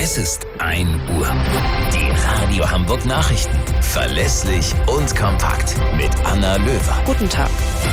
Es ist 1 Uhr. Die Radio Hamburg Nachrichten. Verlässlich und kompakt. Mit Anna Löwer. Guten Tag.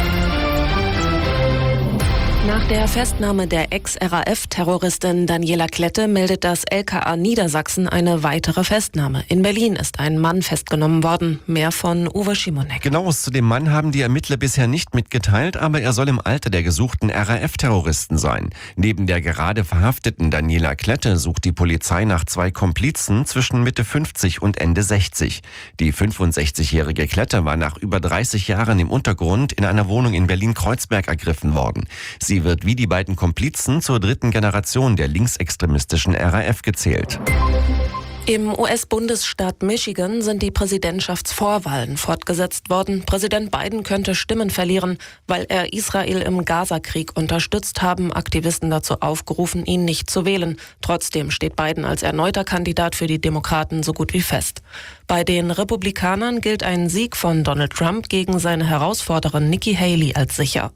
Nach der Festnahme der Ex-RAF-Terroristin Daniela Klette meldet das LKA Niedersachsen eine weitere Festnahme. In Berlin ist ein Mann festgenommen worden. Mehr von Uwe Schimonek. Genaues zu dem Mann haben die Ermittler bisher nicht mitgeteilt, aber er soll im Alter der gesuchten RAF-Terroristen sein. Neben der gerade verhafteten Daniela Klette sucht die Polizei nach 2 Komplizen zwischen Mitte 50 und Ende 60. Die 65-jährige Klette war nach über 30 Jahren im Untergrund in einer Wohnung in Berlin-Kreuzberg ergriffen worden. Sie wird wie die beiden Komplizen zur 3. Generation der linksextremistischen RAF gezählt. Im US-Bundesstaat Michigan sind die Präsidentschaftsvorwahlen fortgesetzt worden. Präsident Biden könnte Stimmen verlieren, weil er Israel im Gazakrieg unterstützt, haben Aktivisten dazu aufgerufen, ihn nicht zu wählen. Trotzdem steht Biden als erneuter Kandidat für die Demokraten so gut wie fest. Bei den Republikanern gilt ein Sieg von Donald Trump gegen seine Herausforderin Nikki Haley als sicher.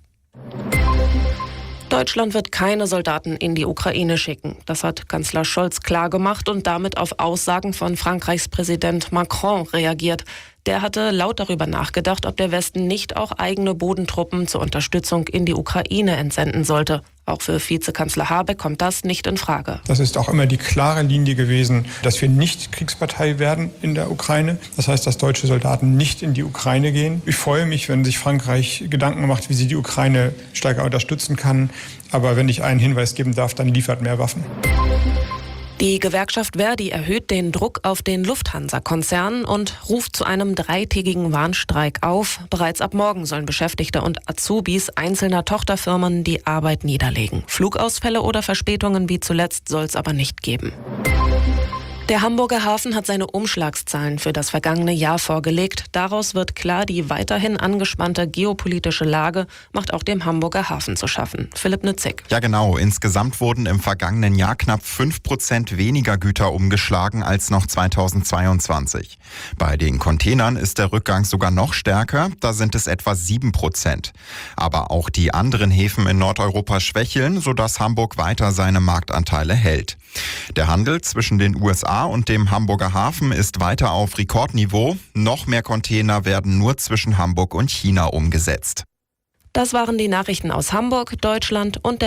Deutschland wird keine Soldaten in die Ukraine schicken. Das hat Kanzler Scholz klargemacht und damit auf Aussagen von Frankreichs Präsident Macron reagiert. Der hatte laut darüber nachgedacht, ob der Westen nicht auch eigene Bodentruppen zur Unterstützung in die Ukraine entsenden sollte. Auch für Vizekanzler Habeck kommt das nicht in Frage. Das ist auch immer die klare Linie gewesen, dass wir nicht Kriegspartei werden in der Ukraine. Das heißt, dass deutsche Soldaten nicht in die Ukraine gehen. Ich freue mich, wenn sich Frankreich Gedanken macht, wie sie die Ukraine stärker unterstützen kann. Aber wenn ich einen Hinweis geben darf, dann liefert mehr Waffen. Die Gewerkschaft Verdi erhöht den Druck auf den Lufthansa-Konzern und ruft zu einem 3-tägigen Warnstreik auf. Bereits ab morgen sollen Beschäftigte und Azubis einzelner Tochterfirmen die Arbeit niederlegen. Flugausfälle oder Verspätungen wie zuletzt soll es aber nicht geben. Der Hamburger Hafen hat seine Umschlagszahlen für das vergangene Jahr vorgelegt. Daraus wird klar, die weiterhin angespannte geopolitische Lage macht auch dem Hamburger Hafen zu schaffen. Philipp Nützig. Ja genau, insgesamt wurden im vergangenen Jahr knapp 5% weniger Güter umgeschlagen als noch 2022. Bei den Containern ist der Rückgang sogar noch stärker, da sind es etwa 7%. Aber auch die anderen Häfen in Nordeuropa schwächeln, sodass Hamburg weiter seine Marktanteile hält. Der Handel zwischen den USA und dem Hamburger Hafen ist weiter auf Rekordniveau. Noch mehr Container werden nur zwischen Hamburg und China umgesetzt. Das waren die Nachrichten aus Hamburg, Deutschland und der